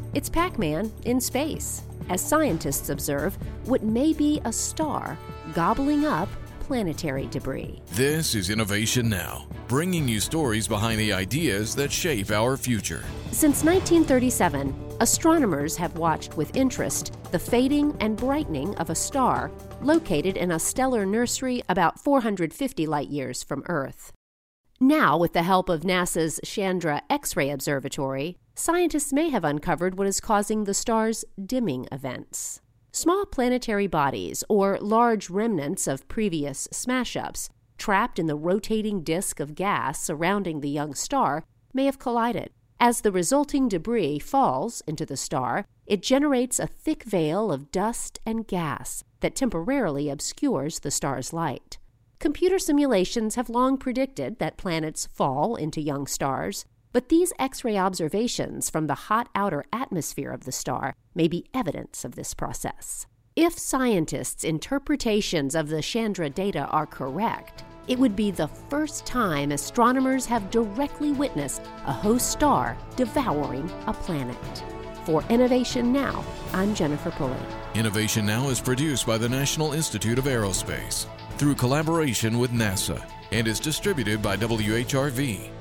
It's Pac-Man in space, as scientists observe what may be a star gobbling up planetary debris. This is Innovation Now, bringing you stories behind the ideas that shape our future. Since 1937, astronomers have watched with interest the fading and brightening of a star located in a stellar nursery about 450 light-years from Earth. Now, with the help of NASA's Chandra X-ray Observatory, scientists may have uncovered what is causing the star's dimming events. Small planetary bodies, or large remnants of previous smash-ups, trapped in the rotating disk of gas surrounding the young star, may have collided. As the resulting debris falls into the star, it generates a thick veil of dust and gas that temporarily obscures the star's light. Computer simulations have long predicted that planets fall into young stars, but these X-ray observations from the hot outer atmosphere of the star may be evidence of this process. If scientists' interpretations of the Chandra data are correct, it would be the first time astronomers have directly witnessed a host star devouring a planet. For Innovation Now, I'm Jennifer Pulley. Innovation Now is produced by the National Institute of Aerospace through collaboration with NASA and is distributed by WHRV.